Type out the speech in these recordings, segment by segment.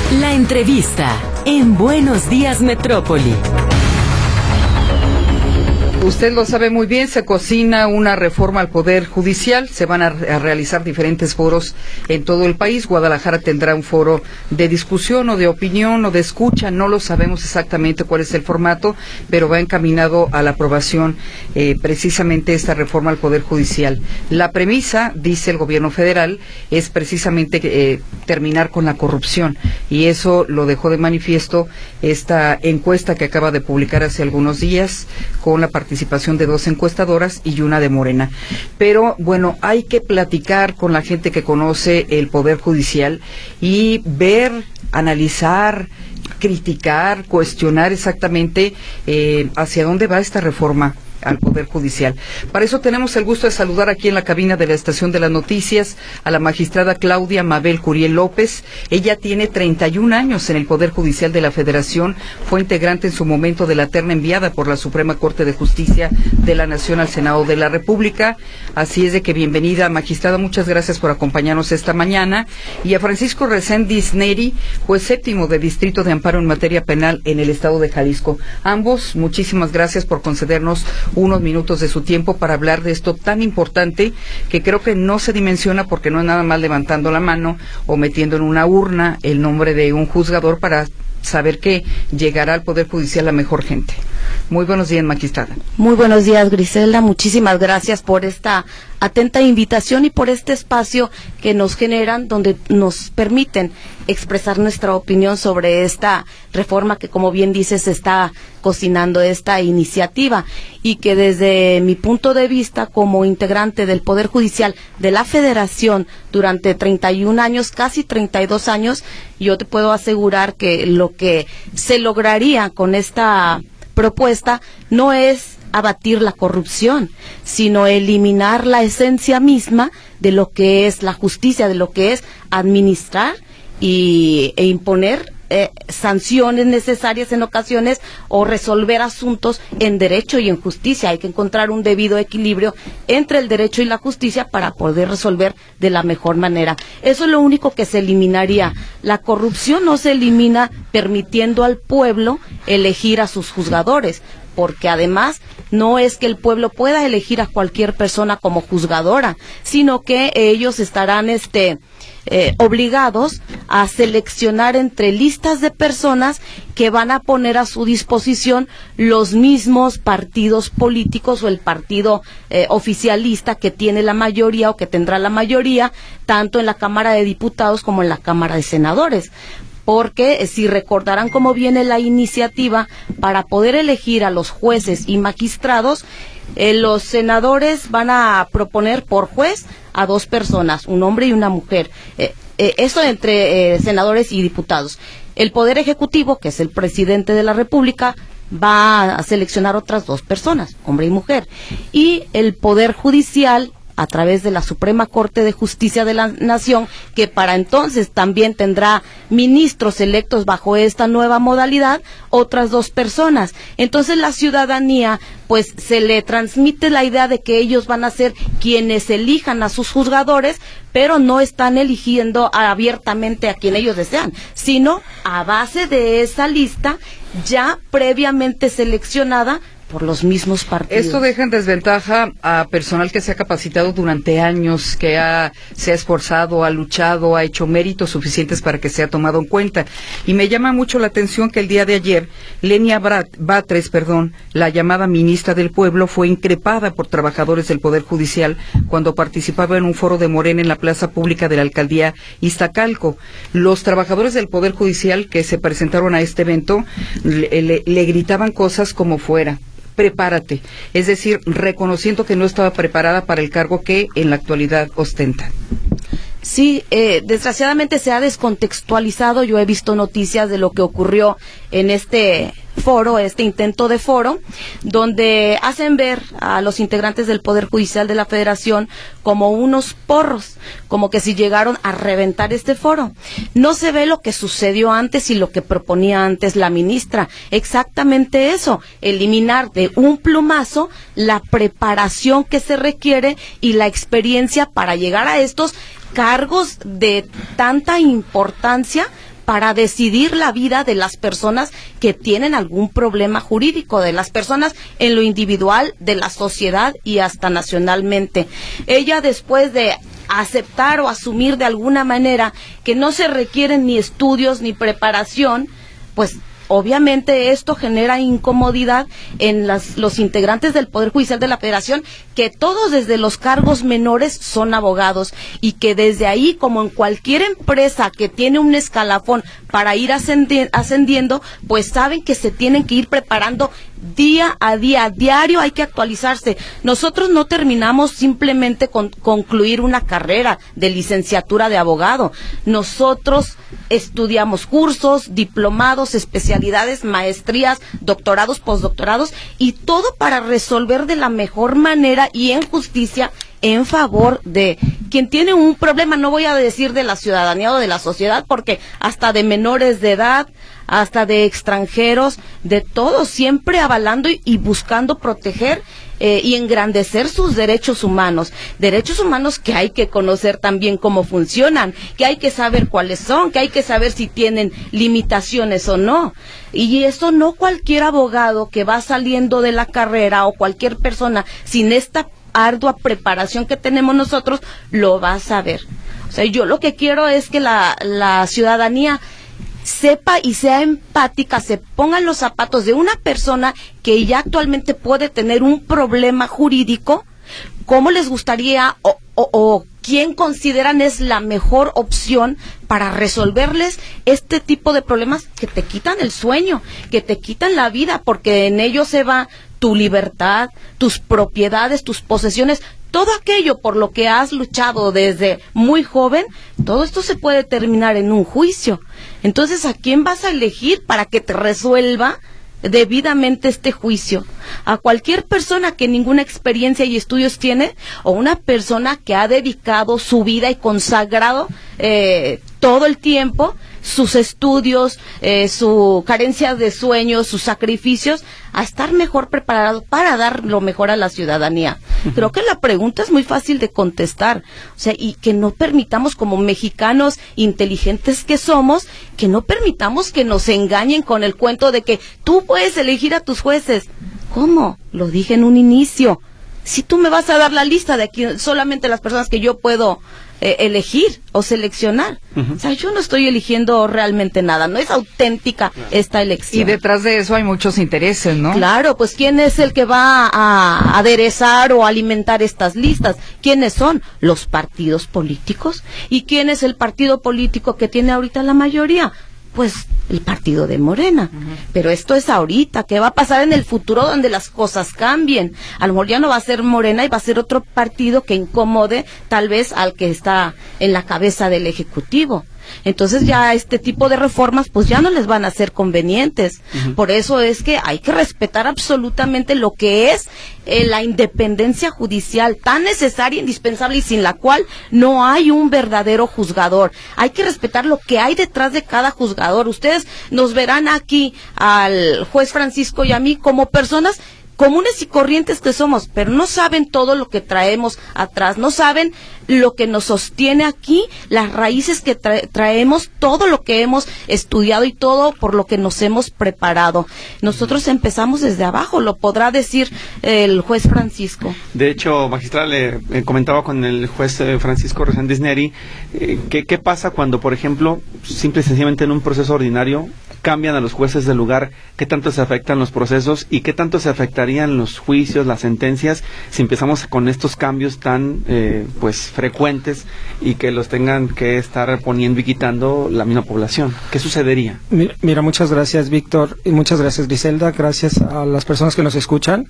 La entrevista en Buenos Días Metrópoli. Usted lo sabe muy bien, se cocina una reforma al Poder Judicial, se van a realizar diferentes foros en todo el país. Guadalajara tendrá un foro de discusión o de opinión o de escucha, no lo sabemos exactamente cuál es el formato, pero va encaminado a la aprobación precisamente esta reforma al Poder Judicial. La premisa, dice el gobierno federal, es precisamente terminar con la corrupción, y eso lo dejó de manifiesto esta encuesta que acaba de publicar hace algunos días, con la participación de 2 encuestadoras y una de Morena. Pero bueno, hay que platicar con la gente que conoce el Poder Judicial y ver, analizar, criticar, cuestionar exactamente hacia dónde va esta reforma al Poder Judicial. Para eso tenemos el gusto de saludar aquí en la cabina de la Estación de las Noticias a la magistrada Claudia Mabel Curiel López. Ella tiene 31 años en el Poder Judicial de la Federación, fue integrante en su momento de la terna enviada por la Suprema Corte de Justicia de la Nación al Senado de la República. Así es de que bienvenida, magistrada, muchas gracias por acompañarnos esta mañana. Y a Francisco Reséndiz Neri, juez séptimo de Distrito de Amparo en materia penal en el Estado de Jalisco. Ambos, muchísimas gracias por concedernos unos minutos de su tiempo para hablar de esto tan importante que creo que no se dimensiona, porque no es nada más levantando la mano o metiendo en una urna el nombre de un juzgador para saber que llegará al Poder Judicial la mejor gente. Muy buenos días, magistrada. Muy buenos días, Griselda. Muchísimas gracias por esta atenta invitación y por este espacio que nos generan, donde nos permiten expresar nuestra opinión sobre esta reforma que, como bien dices, se está cocinando, esta iniciativa, y que desde mi punto de vista como integrante del Poder Judicial de la Federación durante 31 años, casi 32 años, yo te puedo asegurar que lo que se lograría con esta propuesta no es abatir la corrupción, sino eliminar la esencia misma de lo que es la justicia, de lo que es administrar e imponer sanciones necesarias en ocasiones, o resolver asuntos en derecho y en justicia. Hay que encontrar un debido equilibrio entre el derecho y la justicia para poder resolver de la mejor manera. Eso es lo único que se eliminaría. La corrupción no se elimina permitiendo al pueblo elegir a sus juzgadores, porque además no es que el pueblo pueda elegir a cualquier persona como juzgadora, sino que ellos estarán obligados a seleccionar entre listas de personas que van a poner a su disposición los mismos partidos políticos o el partido oficialista que tiene la mayoría o que tendrá la mayoría, tanto en la Cámara de Diputados como en la Cámara de Senadores. Porque si recordarán cómo viene la iniciativa, para poder elegir a los jueces y magistrados, los senadores van a proponer por juez a 2 personas, un hombre y una mujer. Eso entre senadores y diputados. El Poder Ejecutivo, que es el presidente de la República, va a seleccionar otras 2 personas, hombre y mujer. Y el Poder Judicial, a través de la Suprema Corte de Justicia de la Nación, que para entonces también tendrá ministros electos bajo esta nueva modalidad, otras 2 personas. Entonces la ciudadanía, pues se le transmite la idea de que ellos van a ser quienes elijan a sus juzgadores, pero no están eligiendo abiertamente a quien ellos desean, sino a base de esa lista ya previamente seleccionada por los mismos partidos. Esto deja en desventaja a personal que se ha capacitado durante años, que se ha esforzado, ha luchado, ha hecho méritos suficientes para que sea tomado en cuenta. Y me llama mucho la atención que el día de ayer, Lenia Batres, la llamada ministra del Pueblo, fue increpada por trabajadores del Poder Judicial cuando participaba en un foro de Morena en la plaza pública de la alcaldía Iztacalco. Los trabajadores del Poder Judicial que se presentaron a este evento le gritaban cosas como fuera: prepárate, es decir, reconociendo que no estaba preparada para el cargo que en la actualidad ostenta. Sí, desgraciadamente se ha descontextualizado. Yo he visto noticias de lo que ocurrió en este foro, este intento de foro, donde hacen ver a los integrantes del Poder Judicial de la Federación como unos porros, como que si llegaron a reventar este foro. No se ve lo que sucedió antes y lo que proponía antes la ministra. Exactamente eso, eliminar de un plumazo la preparación que se requiere y la experiencia para llegar a estos cargos de tanta importancia para decidir la vida de las personas que tienen algún problema jurídico, de las personas en lo individual, de la sociedad y hasta nacionalmente. Ella, después de aceptar o asumir de alguna manera que no se requieren ni estudios ni preparación, pues obviamente esto genera incomodidad en los integrantes del Poder Judicial de la Federación, que todos desde los cargos menores son abogados y que desde ahí, como en cualquier empresa que tiene un escalafón para ir ascendiendo, pues saben que se tienen que ir preparando día a día, diario hay que actualizarse. Nosotros no terminamos simplemente con concluir una carrera de licenciatura de abogado. Nosotros estudiamos cursos, diplomados, especialidades, maestrías, doctorados, postdoctorados y todo para resolver de la mejor manera y en justicia en favor de quien tiene un problema, no voy a decir de la ciudadanía o de la sociedad, porque hasta de menores de edad, hasta de extranjeros, de todos, siempre avalando y buscando proteger y engrandecer sus derechos humanos que hay que conocer también cómo funcionan, que hay que saber cuáles son, que hay que saber si tienen limitaciones o no. Y eso no cualquier abogado que va saliendo de la carrera o cualquier persona sin esta ardua preparación que tenemos nosotros lo va a saber. O sea, yo lo que quiero es que la ciudadanía sepa y sea empática, se pongan los zapatos de una persona que ya actualmente puede tener un problema jurídico, cómo les gustaría o quién consideran es la mejor opción para resolverles este tipo de problemas que te quitan el sueño, que te quitan la vida, porque en ello se va tu libertad, tus propiedades, tus posesiones, todo aquello por lo que has luchado desde muy joven, todo esto se puede terminar en un juicio. Entonces, ¿a quién vas a elegir para que te resuelva debidamente este juicio? ¿A cualquier persona que ninguna experiencia y estudios tiene, o una persona que ha dedicado su vida y consagrado todo el tiempo sus estudios, su carencia de sueños, sus sacrificios, a estar mejor preparado para dar lo mejor a la ciudadanía? Creo que la pregunta es muy fácil de contestar, o sea, y que no permitamos, como mexicanos inteligentes que somos, que no permitamos que nos engañen con el cuento de que tú puedes elegir a tus jueces. ¿Cómo? Lo dije en un inicio. Si tú me vas a dar la lista de aquí, solamente las personas que yo puedo elegir o seleccionar. O sea, yo no estoy eligiendo realmente nada, no es auténtica esta elección. Y detrás de eso hay muchos intereses, ¿no? Claro, pues ¿quién es el que va a aderezar o alimentar estas listas? ¿Quiénes son? Los partidos políticos. ¿Y quién es el partido político que tiene ahorita la mayoría? Pues el partido de Morena. Pero esto es ahorita. ¿Qué va a pasar en el futuro donde las cosas cambien? A lo mejor ya no va a ser Morena y va a ser otro partido que incomode tal vez al que está en la cabeza del Ejecutivo. Entonces ya este tipo de reformas pues ya no les van a ser convenientes. Por eso es que hay que respetar absolutamente lo que es la independencia judicial, tan necesaria, indispensable y sin la cual no hay un verdadero juzgador. Hay que respetar lo que hay detrás de cada juzgador. Ustedes nos verán aquí al juez Francisco y a mí como personas comunes y corrientes que somos, pero no saben todo lo que traemos atrás, no saben lo que nos sostiene aquí, las raíces que traemos, todo lo que hemos estudiado y todo por lo que nos hemos preparado. Nosotros empezamos desde abajo, lo podrá decir el juez Francisco. De hecho, magistral, comentaba con el juez Francisco Reséndiz Neri, ¿qué pasa cuando, por ejemplo, simple y sencillamente en un proceso ordinario cambian a los jueces del lugar? ¿Qué tanto se afectan los procesos y qué tanto se afectarían los juicios, las sentencias, si empezamos con estos cambios tan frecuentes y que los tengan que estar poniendo y quitando la misma población? ¿Qué sucedería? Mira, muchas gracias, Víctor, y muchas gracias, Griselda, gracias a las personas que nos escuchan.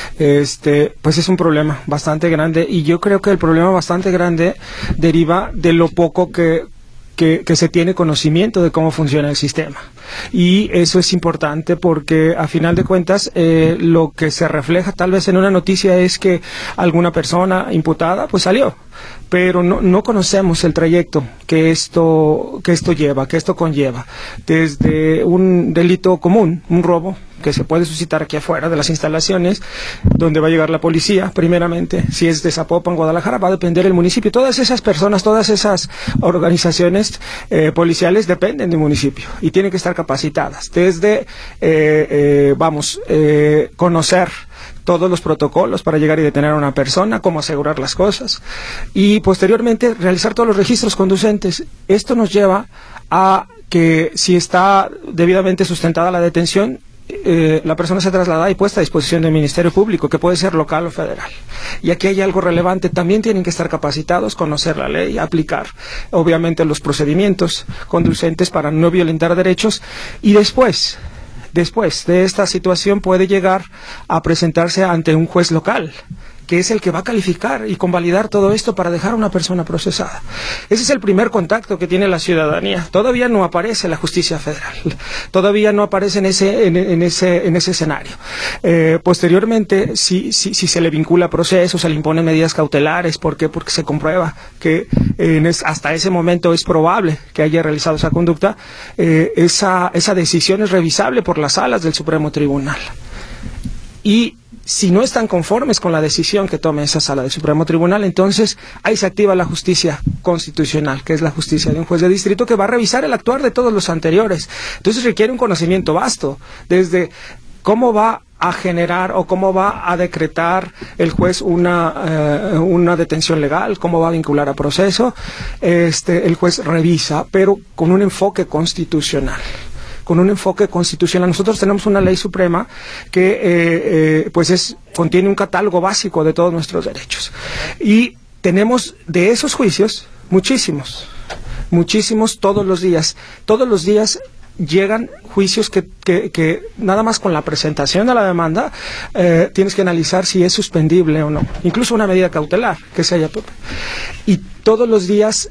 Pues es un problema bastante grande, y yo creo que el problema bastante grande deriva de lo poco que se tiene conocimiento de cómo funciona el sistema. Y eso es importante porque, a final de cuentas, lo que se refleja tal vez en una noticia es que alguna persona imputada pues salió, pero no conocemos el trayecto que esto lleva, que esto conlleva, desde un delito común, un robo, que se puede suscitar aquí afuera de las instalaciones, donde va a llegar la policía, primeramente. Si es de Zapopan, Guadalajara, va a depender del municipio. Todas esas personas, todas esas organizaciones policiales dependen del municipio y tienen que estar capacitadas. Desde, conocer todos los protocolos para llegar y detener a una persona, cómo asegurar las cosas y posteriormente realizar todos los registros conducentes. Esto nos lleva a que si está debidamente sustentada la detención, la persona se traslada y puesta a disposición del Ministerio Público, que puede ser local o federal. Y aquí hay algo relevante, también tienen que estar capacitados, conocer la ley, aplicar obviamente los procedimientos conducentes para no violentar derechos y después de esta situación puede llegar a presentarse ante un juez local, que es el que va a calificar y convalidar todo esto para dejar a una persona procesada. Ese es el primer contacto que tiene la ciudadanía. Todavía no aparece la justicia federal, todavía no aparece en ese escenario. Posteriormente, si se le vincula a procesos, se le imponen medidas cautelares. ¿Por qué? Porque se comprueba que hasta ese momento es probable que haya realizado esa conducta. Esa decisión es revisable por las salas del Supremo Tribunal. Y si no están conformes con la decisión que tome esa sala del Supremo Tribunal, entonces ahí se activa la justicia constitucional, que es la justicia de un juez de distrito que va a revisar el actuar de todos los anteriores. Entonces requiere un conocimiento vasto, desde cómo va a generar o cómo va a decretar el juez una detención legal, cómo va a vincular a proceso. El juez revisa, pero con un enfoque constitucional. Nosotros tenemos una ley suprema que contiene un catálogo básico de todos nuestros derechos. Y tenemos de esos juicios muchísimos todos los días. Todos los días llegan juicios que nada más con la presentación de la demanda tienes que analizar si es suspendible o no. Incluso una medida cautelar que se haya. Y todos los días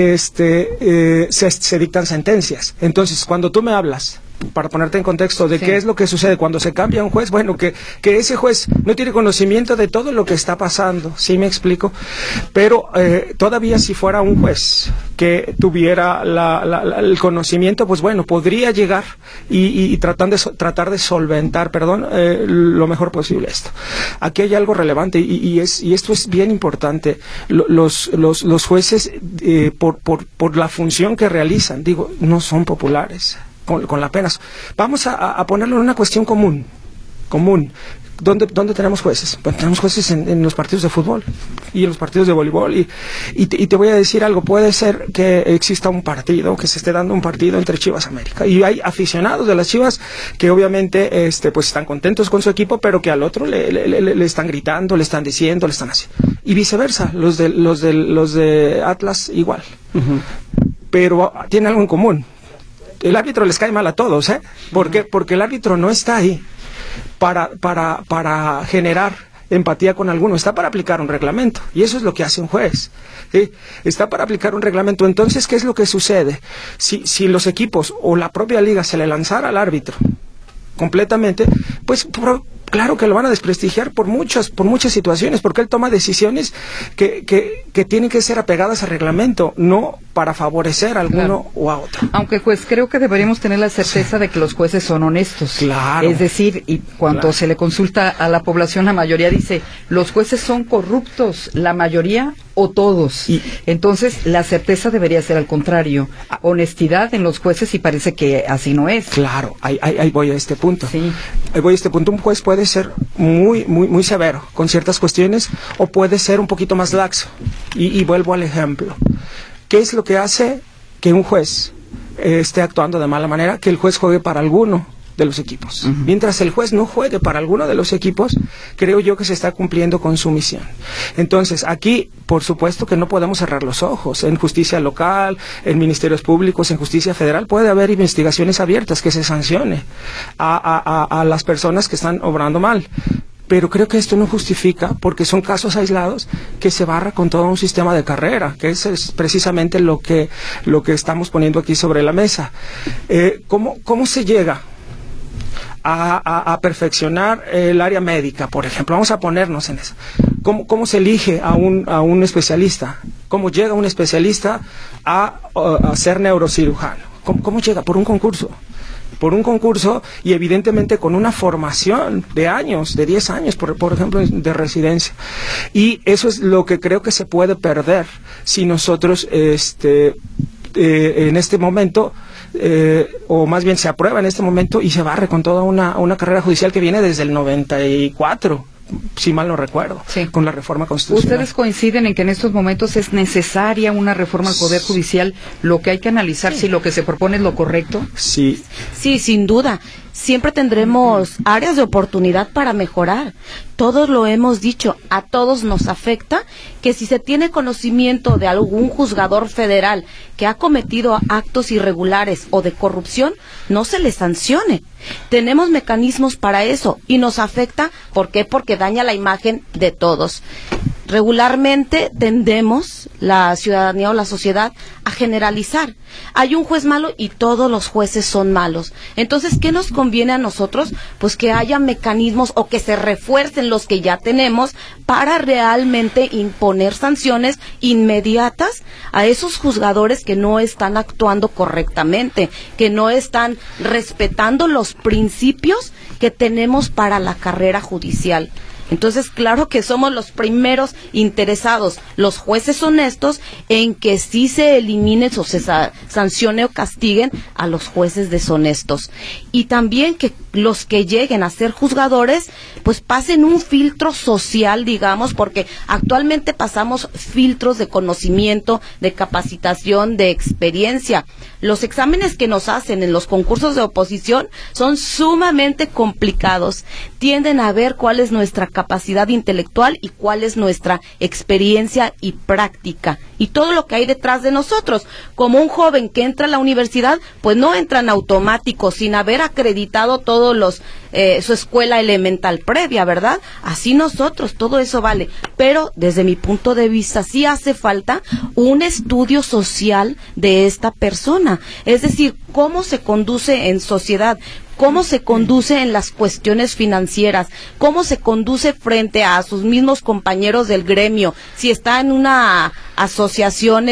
se dictan sentencias. Entonces, cuando tú me hablas, para ponerte en contexto de qué es lo que sucede cuando se cambia un juez, bueno, que ese juez no tiene conocimiento de todo lo que está pasando, ¿sí me explico? Pero todavía si fuera un juez que tuviera el conocimiento, pues bueno, podría llegar y tratar de solventar, lo mejor posible esto. Aquí hay algo relevante y esto es bien importante. Los jueces, por la función que realizan, no son populares con la pena. Vamos a ponerlo en una cuestión común. ¿Dónde tenemos jueces? Pues tenemos jueces en los partidos de fútbol y en los partidos de voleibol. Y te voy a decir algo, puede ser que exista un partido, que se esté dando un partido entre Chivas América. Y hay aficionados de las Chivas que obviamente pues están contentos con su equipo, pero que al otro le están gritando, le están diciendo, le están haciendo. Y viceversa, los de Atlas igual. Uh-huh. Pero tiene algo en común. El árbitro les cae mal a todos, ¿eh? ¿Por qué? Porque el árbitro no está ahí para generar empatía con alguno, está para aplicar un reglamento, y eso es lo que hace un juez, ¿sí? Está para aplicar un reglamento. Entonces, ¿qué es lo que sucede? Si los equipos o la propia liga se le lanzara al árbitro completamente, pues claro que lo van a desprestigiar por muchas situaciones, porque él toma decisiones que tienen que ser apegadas al reglamento, no para favorecer a alguno o a otro. Aunque pues creo que deberíamos tener la certeza de que los jueces son honestos. Claro. Es decir, y cuando se le consulta a la población, la mayoría dice, los jueces son corruptos, la mayoría o todos. Entonces, la certeza debería ser al contrario, honestidad en los jueces, y parece que así no es. Claro, ahí voy a este punto. Sí. Ahí voy a este punto. Un juez puede ser muy severo con ciertas cuestiones, o puede ser un poquito más laxo. Y vuelvo al ejemplo. ¿Qué es lo que hace que un juez esté actuando de mala manera? Que el juez juegue para alguno de los equipos. Uh-huh. Mientras el juez no juegue para alguno de los equipos, creo yo que se está cumpliendo con su misión. Entonces, aquí, por supuesto que no podemos cerrar los ojos. En justicia local, en ministerios públicos, en justicia federal, puede haber investigaciones abiertas que se sancione a las personas que están obrando mal. Pero creo que esto no justifica, porque son casos aislados, que se barra con todo un sistema de carrera, que eso es precisamente lo que estamos poniendo aquí sobre la mesa. ¿Cómo se llega a perfeccionar el área médica, por ejemplo? Vamos a ponernos en eso. ¿Cómo se elige a un especialista? ¿Cómo llega un especialista a ser neurocirujano? ¿Cómo llega? Por un concurso. por un concurso y evidentemente con una formación de años, de 10 años, por ejemplo, de residencia. Y eso es lo que creo que se puede perder si nosotros en este momento, o más bien se aprueba en este momento y se barre con toda una carrera judicial que viene desde el 94, si mal no recuerdo, sí, con la reforma constitucional. ¿Ustedes coinciden en que en estos momentos es necesaria una reforma al Poder Judicial? Lo que hay que analizar, si lo que se propone es lo correcto. Sí. Sí, sin duda. Siempre tendremos áreas de oportunidad para mejorar. Todos lo hemos dicho, a todos nos afecta que si se tiene conocimiento de algún juzgador federal que ha cometido actos irregulares o de corrupción, no se le sancione. Tenemos mecanismos para eso y nos afecta, ¿por qué? Porque daña la imagen de todos. Regularmente tendemos, la ciudadanía o la sociedad, a generalizar. Hay un juez malo y todos los jueces son malos. Entonces, ¿qué nos conviene a nosotros? Pues que haya mecanismos o que se refuercen los que ya tenemos para realmente imponer sanciones inmediatas a esos juzgadores que no están actuando correctamente, que no están respetando los principios que tenemos para la carrera judicial. Entonces, claro que somos los primeros interesados, los jueces honestos, en que sí se elimine o se sancione o castiguen a los jueces deshonestos. Y también que los que lleguen a ser juzgadores, pues pasen un filtro social, digamos, porque actualmente pasamos filtros de conocimiento, de capacitación, de experiencia. Los exámenes que nos hacen en los concursos de oposición son sumamente complicados. Tienden a ver cuál es nuestra capacidad intelectual y cuál es nuestra experiencia y práctica. Y todo lo que hay detrás de nosotros. Como un joven que entra a la universidad, pues no entra en automático sin haber acreditado todos su escuela elemental previa, ¿verdad? Así nosotros, todo eso vale. Pero desde mi punto de vista sí hace falta un estudio social de esta persona. Es decir, cómo se conduce en sociedad, cómo se conduce en las cuestiones financieras, cómo se conduce frente a sus mismos compañeros del gremio, si está en una asociación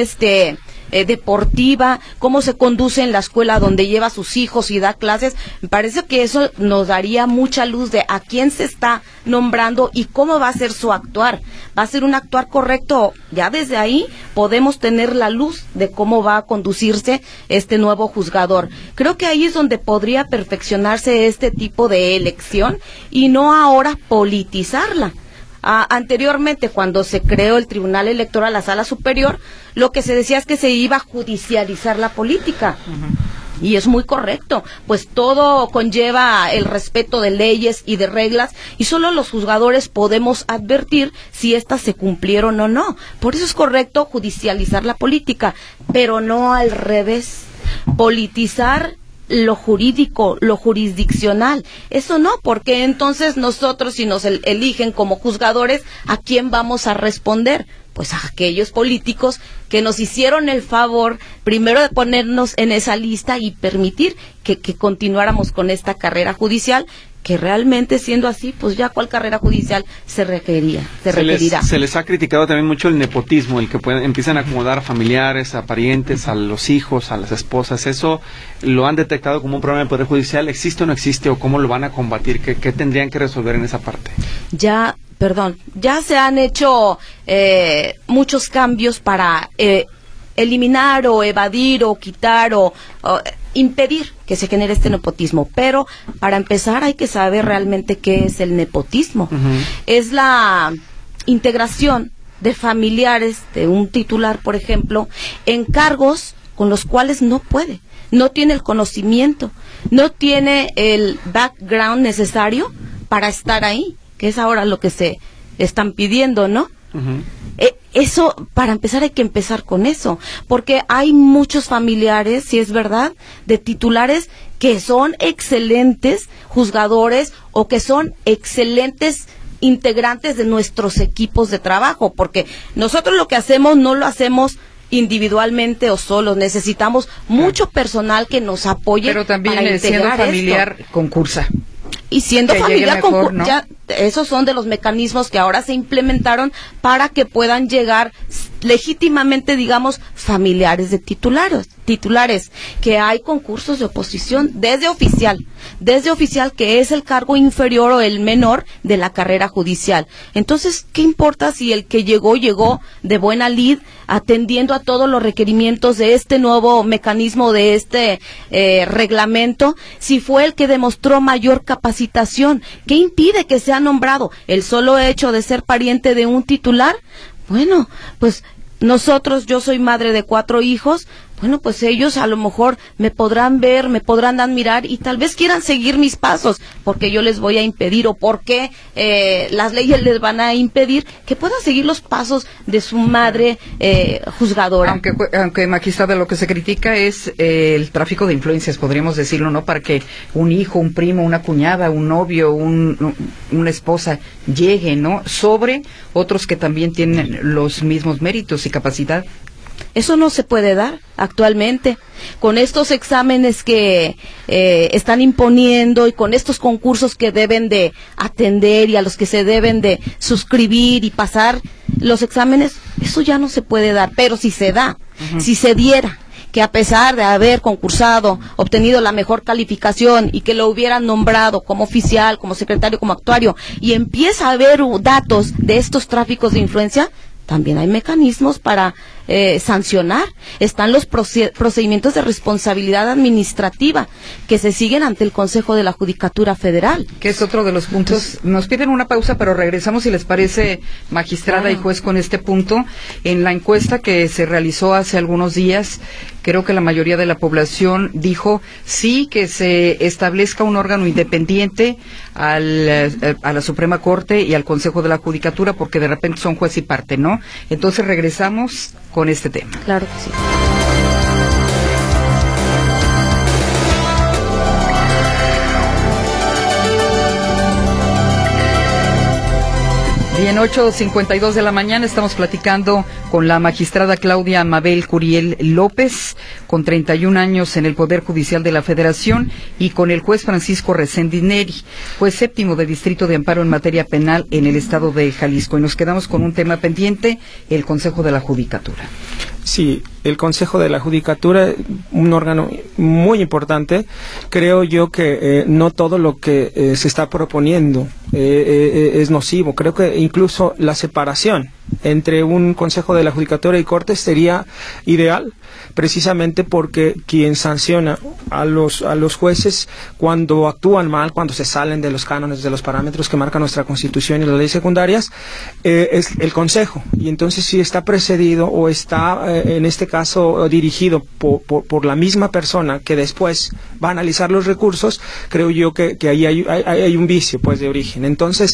deportiva, cómo se conduce en la escuela donde lleva a sus hijos y da clases. Me parece que eso nos daría mucha luz de a quién se está nombrando y cómo va a ser su actuar. ¿Va a ser un actuar correcto? Ya desde ahí podemos tener la luz de cómo va a conducirse este nuevo juzgador. Creo que ahí es donde podría perfeccionarse este tipo de elección y no ahora politizarla. Anteriormente, cuando se creó el Tribunal Electoral, la Sala Superior, lo que se decía es que se iba a judicializar la política. Y es muy correcto, pues todo conlleva el respeto de leyes y de reglas, y solo los juzgadores podemos advertir si éstas se cumplieron o no. Por eso es correcto judicializar la política, pero no al revés. Politizar lo jurídico, lo jurisdiccional, eso no, porque entonces nosotros, si nos eligen como juzgadores, ¿a quién vamos a responder? Pues a aquellos políticos que nos hicieron el favor primero de ponernos en esa lista y permitir que continuáramos con esta carrera judicial, que realmente siendo así, pues ya cuál carrera judicial se requerirá. Se les ha criticado también mucho el nepotismo, el que empiezan a acomodar a familiares, a parientes, a los hijos, a las esposas. ¿Eso lo han detectado como un problema del Poder Judicial? ¿Existe o no existe? ¿O cómo lo van a combatir? ¿Qué tendrían que resolver en esa parte? Ya se han hecho muchos cambios para eliminar o evadir o quitar o impedir que se genere este nepotismo, pero para empezar hay que saber realmente qué es el nepotismo. Es la integración de familiares de un titular, por ejemplo, en cargos con los cuales no tiene el conocimiento, no tiene el background necesario para estar ahí, que es ahora lo que se están pidiendo, ¿no? Eso, para empezar, hay que empezar con eso, porque hay muchos familiares, si es verdad, de titulares que son excelentes juzgadores o que son excelentes integrantes de nuestros equipos de trabajo, porque nosotros lo que hacemos no lo hacemos individualmente o solos, necesitamos mucho personal que nos apoye. Pero también para siendo familiar concursa. Y siendo familiar, ¿no? ya esos son de los mecanismos que ahora se implementaron para que puedan llegar legítimamente, digamos, familiares de titulares, que hay concursos de oposición desde oficial, que es el cargo inferior o el menor de la carrera judicial. Entonces, ¿qué importa si el que llegó de buena lid, atendiendo a todos los requerimientos de este nuevo mecanismo, de este reglamento, si fue el que demostró mayor capacitación? ¿Qué impide que sea nombrado? ¿El solo hecho de ser pariente de un titular? Bueno, pues nosotros, yo soy madre de 4 hijos, bueno, pues ellos a lo mejor me podrán ver, me podrán admirar y tal vez quieran seguir mis pasos, porque yo les voy a impedir o porque las leyes les van a impedir que puedan seguir los pasos de su madre juzgadora. Aunque magistrada, lo que se critica es el tráfico de influencias, podríamos decirlo, ¿no? Para que un hijo, un primo, una cuñada, un novio, una esposa llegue, ¿no? Sobre otros que también tienen los mismos méritos y capacidad. Eso no se puede dar actualmente. Con estos exámenes que están imponiendo y con estos concursos que deben de atender y a los que se deben de suscribir y pasar los exámenes, eso ya no se puede dar. Pero si se da, si se diera, que a pesar de haber concursado, obtenido la mejor calificación y que lo hubieran nombrado como oficial, como secretario, como actuario, y empieza a haber datos de estos tráficos de influencia, también hay mecanismos para sancionar. Están los procedimientos de responsabilidad administrativa que se siguen ante el Consejo de la Judicatura Federal. Que es otro de los puntos. Nos piden una pausa, pero regresamos, si les parece, magistrada y juez, con este punto. En la encuesta que se realizó hace algunos días, creo que la mayoría de la población dijo sí que se establezca un órgano independiente a la Suprema Corte y al Consejo de la Judicatura, porque de repente son juez y parte, ¿no? Entonces regresamos con este tema. Claro que sí. Bien, 8:52 de la mañana, estamos platicando con la magistrada Claudia Mabel Curiel López, con 31 años en el Poder Judicial de la Federación, y con el juez Francisco Reséndiz Neri, juez séptimo de Distrito de Amparo en materia penal en el estado de Jalisco. Y nos quedamos con un tema pendiente, el Consejo de la Judicatura. Sí, el Consejo de la Judicatura, un órgano muy importante. Creo yo que no todo lo que se está proponiendo es nocivo. Creo que incluso la separación entre un Consejo de la Judicatura y Cortes sería ideal, precisamente porque quien sanciona a los jueces cuando actúan mal, cuando se salen de los cánones, de los parámetros que marca nuestra Constitución y las leyes secundarias, es el Consejo. Y entonces, si está precedido o está en este caso dirigido por la misma persona que después va a analizar los recursos, creo yo que ahí hay un vicio, pues, de origen. Entonces,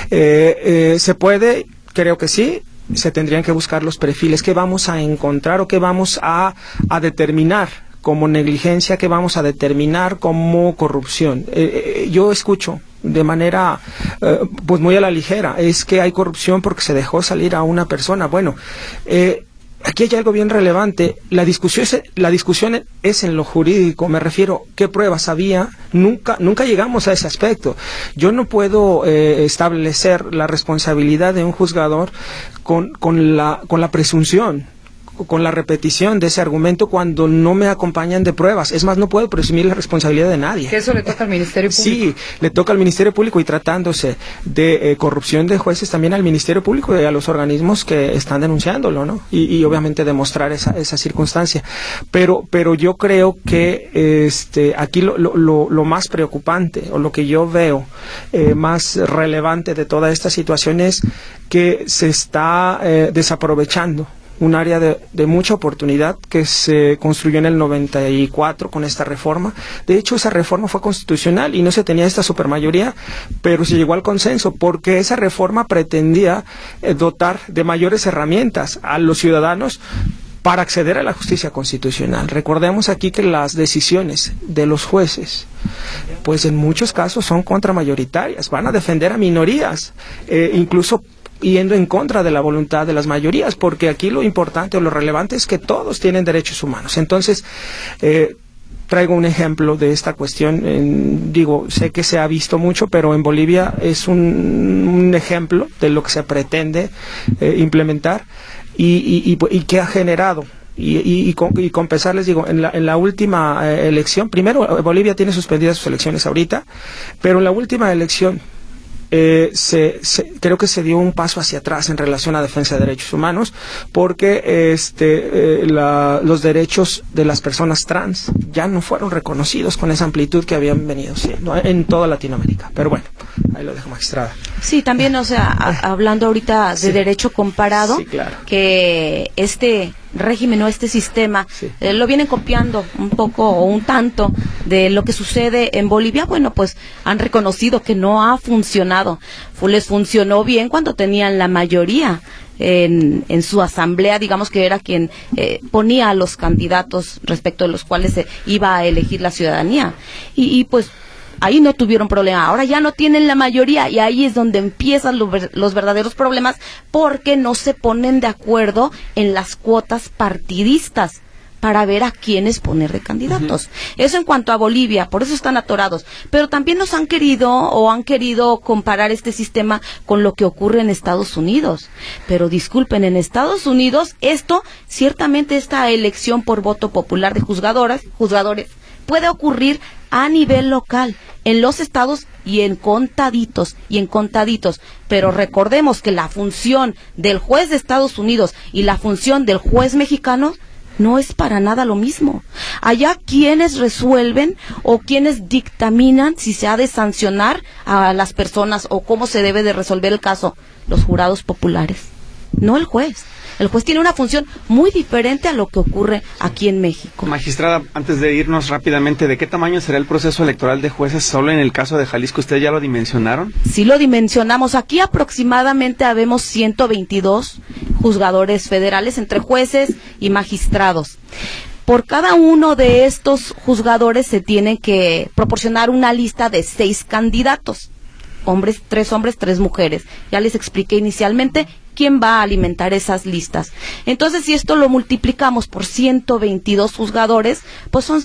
se puede, creo que sí. Se tendrían que buscar los perfiles que vamos a encontrar o que vamos a determinar como negligencia, que vamos a determinar como corrupción. Yo escucho de manera pues muy a la ligera, es que hay corrupción porque se dejó salir a una persona. Bueno, aquí hay algo bien relevante. La discusión es en lo jurídico, me refiero, ¿qué pruebas había? Nunca llegamos a ese aspecto. Yo no puedo establecer la responsabilidad de un juzgador con la presunción, con la repetición de ese argumento cuando no me acompañan de pruebas. Es más, no puedo presumir la responsabilidad de nadie. Que eso le toca al Ministerio Público. Sí, le toca al Ministerio Público, y tratándose de corrupción de jueces, también al Ministerio Público y a los organismos que están denunciándolo, ¿no? Y obviamente demostrar esa circunstancia. Pero yo creo que aquí lo más preocupante, o lo que yo veo más relevante de toda esta situación, es que se está desaprovechando un área de mucha oportunidad que se construyó en el 94 con esta reforma. De hecho, esa reforma fue constitucional y no se tenía esta supermayoría, pero se llegó al consenso porque esa reforma pretendía dotar de mayores herramientas a los ciudadanos para acceder a la justicia constitucional. Recordemos aquí que las decisiones de los jueces, pues en muchos casos son contramayoritarias, van a defender a minorías, incluso yendo en contra de la voluntad de las mayorías, porque aquí lo importante o lo relevante es que todos tienen derechos humanos. Entonces, traigo un ejemplo de esta cuestión. Sé que se ha visto mucho, pero en Bolivia es un ejemplo de lo que se pretende implementar. y qué ha generado. Y compensar, les digo, en la última elección, primero Bolivia tiene suspendidas sus elecciones ahorita, pero en la última elección creo que se dio un paso hacia atrás en relación a defensa de derechos humanos, porque los derechos de las personas trans ya no fueron reconocidos con esa amplitud que habían venido siendo en toda Latinoamérica. Pero bueno, ahí lo dejo, magistrada. Sí, también, o sea, hablando ahorita de derecho comparado, sí, claro, que este régimen o este sistema lo vienen copiando un poco o un tanto de lo que sucede en Bolivia. Bueno, pues han reconocido que no ha funcionado. Les funcionó bien cuando tenían la mayoría en su asamblea, digamos, que era quien ponía a los candidatos respecto de los cuales se iba a elegir la ciudadanía. Y pues ahí no tuvieron problema. Ahora ya no tienen la mayoría y ahí es donde empiezan los verdaderos problemas, porque no se ponen de acuerdo en las cuotas partidistas para ver a quiénes poner de candidatos. Eso en cuanto a Bolivia, por eso están atorados. Pero también nos han querido comparar este sistema con lo que ocurre en Estados Unidos. Pero disculpen, en Estados Unidos ciertamente esta elección por voto popular de juzgadores puede ocurrir a nivel local, en los estados y en contaditos, pero recordemos que la función del juez de Estados Unidos y la función del juez mexicano no es para nada lo mismo. Allá quienes resuelven o quienes dictaminan si se ha de sancionar a las personas o cómo se debe de resolver el caso, los jurados populares, no el juez. El juez tiene una función muy diferente a lo que ocurre aquí en México. Magistrada, antes de irnos rápidamente, ¿de qué tamaño será el proceso electoral de jueces solo en el caso de Jalisco? ¿Ustedes ya lo dimensionaron? Sí lo dimensionamos. Aquí aproximadamente habemos 122 juzgadores federales entre jueces y magistrados. Por cada uno de estos juzgadores se tiene que proporcionar una lista de 6 candidatos. Tres hombres, 3 mujeres. Ya les expliqué inicialmente quién va a alimentar esas listas. Entonces, si esto lo multiplicamos por 122 juzgadores, pues son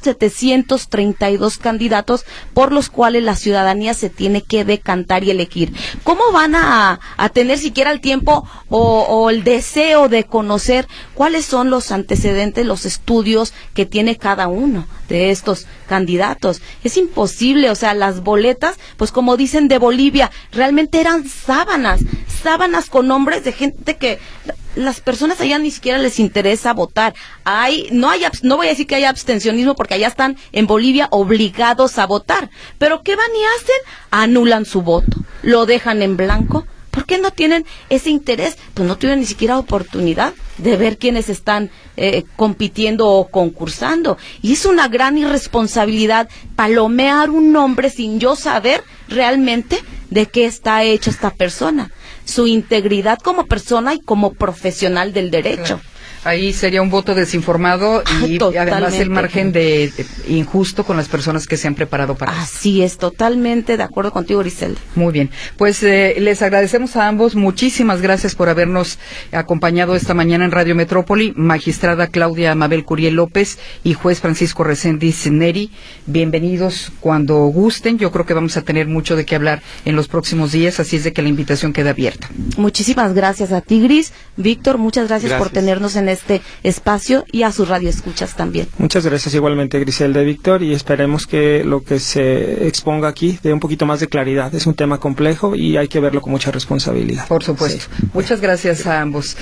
732 candidatos por los cuales la ciudadanía se tiene que decantar y elegir. ¿Cómo van a tener siquiera el tiempo o el deseo de conocer cuáles son los antecedentes, los estudios que tiene cada uno de estos candidatos? Es imposible. O sea, las boletas, pues como dicen de Bolivia, realmente eran sábanas con nombres de gente que las personas allá ni siquiera les interesa votar. No voy a decir que haya abstencionismo, porque allá están en Bolivia obligados a votar. Pero ¿qué van y hacen? Anulan su voto, lo dejan en blanco. ¿Por qué no tienen ese interés? Pues no tuvieron ni siquiera oportunidad de ver quiénes están compitiendo o concursando. Y es una gran irresponsabilidad palomear un nombre sin yo saber realmente de qué está hecha esta persona, su integridad como persona y como profesional del derecho. Claro. Ahí sería un voto desinformado y además el margen de injusto con las personas que se han preparado para eso. Así es, totalmente de acuerdo contigo, Griselda. Muy bien, pues les agradecemos a ambos, muchísimas gracias por habernos acompañado esta mañana en Radio Metrópoli, magistrada Claudia Mabel Curiel López y juez Francisco Reséndiz Neri. Bienvenidos cuando gusten. Yo creo que vamos a tener mucho de qué hablar en los próximos días, así es de que la invitación queda abierta. Muchísimas gracias a ti, Gris. Víctor, muchas gracias por tenernos en este espacio y a sus radioescuchas también. Muchas gracias igualmente, Griselda y Víctor, y esperemos que lo que se exponga aquí dé un poquito más de claridad. Es un tema complejo y hay que verlo con mucha responsabilidad. Por supuesto. Sí. Muchas gracias a ambos.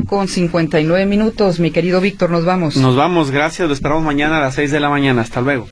8:59 a.m. Mi querido Víctor, nos vamos. Nos vamos, gracias. Lo esperamos mañana a las 6 de la mañana. Hasta luego.